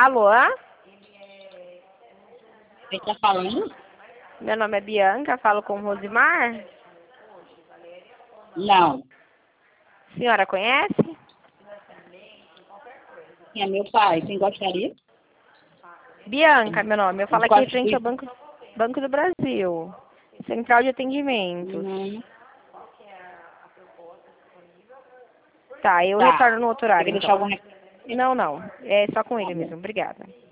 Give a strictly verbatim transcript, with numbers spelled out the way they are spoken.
Alô? Quem está falando? Meu nome é Bianca, falo com o Rosimar. Não. A senhora conhece? Quem é meu pai? Quem gostaria? Bianca, meu nome. Eu falo aqui Gosto frente ao de... Banco, Banco do Brasil. Central de Atendimentos. Hum, Tá, eu tá. retorno no outro Você horário, quer deixar então. algum recado? Não, não. É só com Tá ele bom. mesmo. Obrigada.